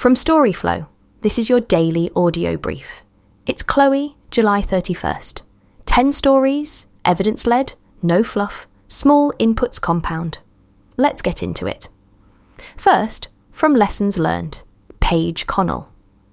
From Storyflow, this is your daily audio brief. It's Chloe, July 31st. 10 stories, evidence-led, no fluff, small inputs compound. Let's get into it. First, from Lessons Learned, Paige Connell.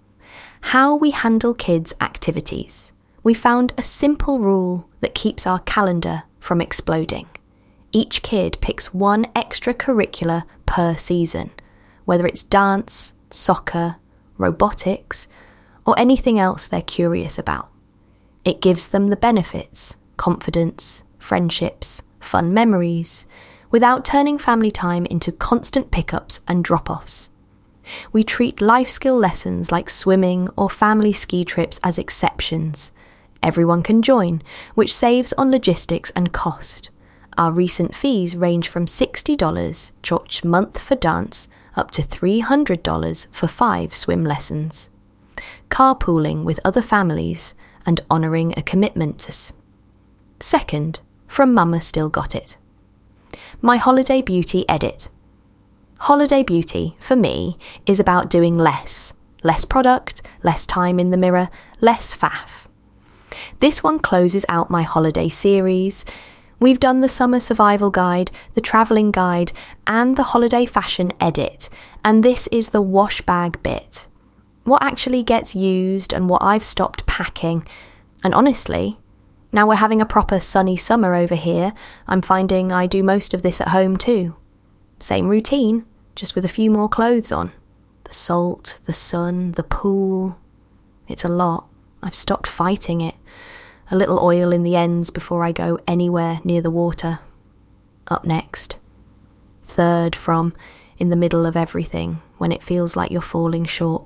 How we handle kids' activities. We found a simple rule that keeps our calendar from exploding. Each kid picks one extracurricular per season, whether it's dance, soccer, robotics, or anything else they're curious about. It gives them the benefits, confidence, friendships, fun memories, without turning family time into constant pickups and drop-offs. We treat life skill lessons like swimming or family ski trips as exceptions. Everyone can join, which saves on logistics and cost. Our recent fees range from $60 each month for dance up to $300 for 5 swim lessons. Carpooling with other families and honouring a commitment. Second, from Mama Still Got It. My Holiday Beauty edit. Holiday Beauty, for me, is about doing less. Less product, less time in the mirror, less faff. This one closes out my holiday series. We've done the summer survival guide, the travelling guide, and the holiday fashion edit, and this is the wash bag bit. What actually gets used and what I've stopped packing. And honestly, now we're having a proper sunny summer over here, I'm finding I do most of this at home too. Same routine, just with a few more clothes on. The salt, the sun, the pool. It's a lot. I've stopped fighting it. A little oil in the ends before I go anywhere near the water. Up next. Third from in the middle of everything when it feels like you're falling short.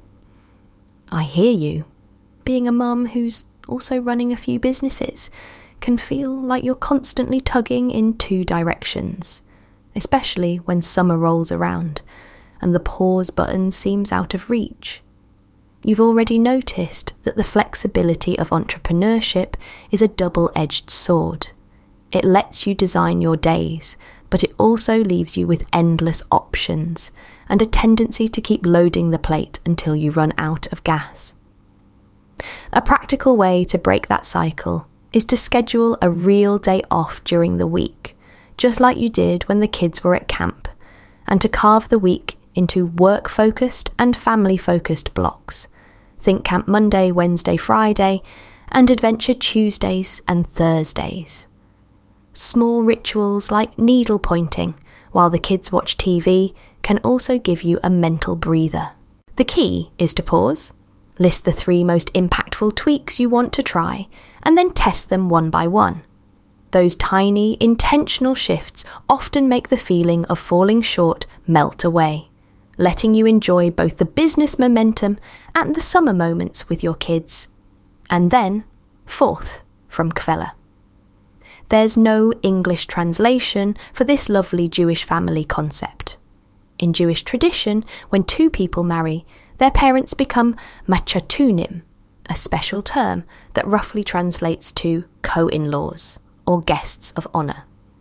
I hear you. Being a mum who's also running a few businesses can feel like you're constantly tugging in 2 directions, especially when summer rolls around and the pause button seems out of reach. You've already noticed that the flexibility of entrepreneurship is a double-edged sword. It lets you design your days, but it also leaves you with endless options and a tendency to keep loading the plate until you run out of gas. A practical way to break that cycle is to schedule a real day off during the week, just like you did when the kids were at camp, and to carve the week into work-focused and family-focused blocks. Think Camp Monday, Wednesday, Friday, and Adventure Tuesdays and Thursdays. Small rituals like needle pointing while the kids watch TV can also give you a mental breather. The key is to pause, list the 3 most impactful tweaks you want to try, and then test them one by one. Those tiny, intentional shifts often make the feeling of falling short melt away, letting you enjoy both the business momentum and the summer moments with your kids. And then, fourth, from Kvela. There's no English translation for this lovely Jewish family concept. In Jewish tradition, when 2 people marry, their parents become machatunim, a special term that roughly translates to co-in-laws or guests of honour.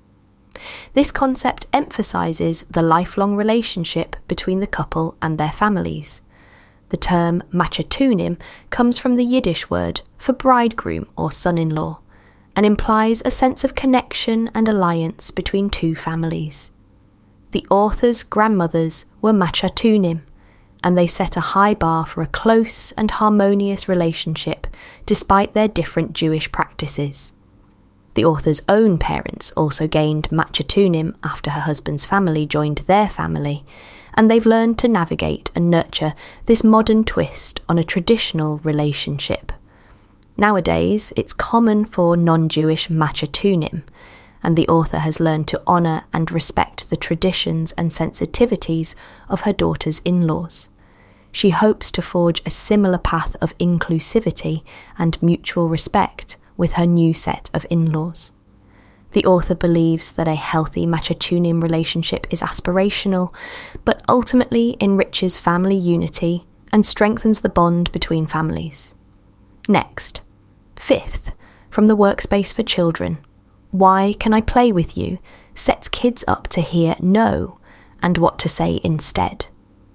This concept emphasises the lifelong relationship between the couple and their families. The term machatunim comes from the Yiddish word for bridegroom or son-in-law, and implies a sense of connection and alliance between 2 families. The author's grandmothers were machatunim, and they set a high bar for a close and harmonious relationship despite their different Jewish practices. The author's own parents also gained machatunim after her husband's family joined their family, and they've learned to navigate and nurture this modern twist on a traditional relationship. Nowadays, it's common for non-Jewish machatunim, and the author has learned to honour and respect the traditions and sensitivities of her daughter's in-laws. She hopes to forge a similar path of inclusivity and mutual respect with her new set of in-laws. The author believes that a healthy machatunim relationship is aspirational, but ultimately enriches family unity and strengthens the bond between families. Next, fifth, from the Workspace for Children, Why Can I Play With You? Sets kids up to hear no and what to say instead.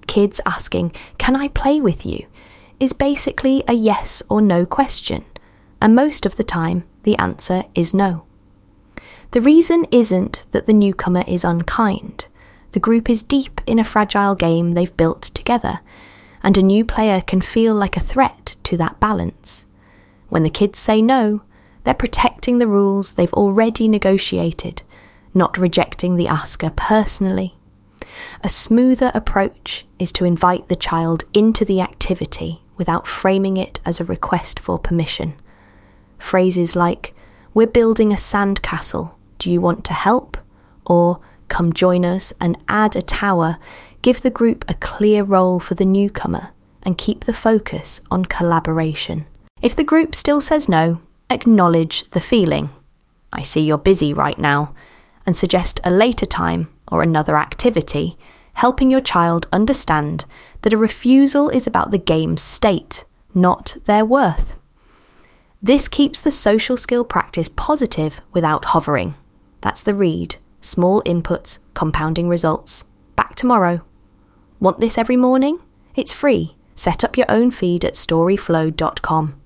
Kids asking, "Can I play with you?" is basically a yes or no question, and most of the time the answer is no. The reason isn't that the newcomer is unkind. The group is deep in a fragile game they've built together, and a new player can feel like a threat to that balance. When the kids say no, they're protecting the rules they've already negotiated, not rejecting the asker personally. A smoother approach is to invite the child into the activity without framing it as a request for permission. Phrases like, "We're building a sandcastle, do you want to help?" or "Come join us and add a tower," give the group a clear role for the newcomer and keep the focus on collaboration. If the group still says no, acknowledge the feeling. "I see you're busy right now," and suggest a later time or another activity, helping your child understand that a refusal is about the game's state, not their worth. This keeps the social skill practice positive without hovering. That's the read. Small inputs, compounding results. Back tomorrow. Want this every morning? It's free. Set up your own feed at storyflow.com.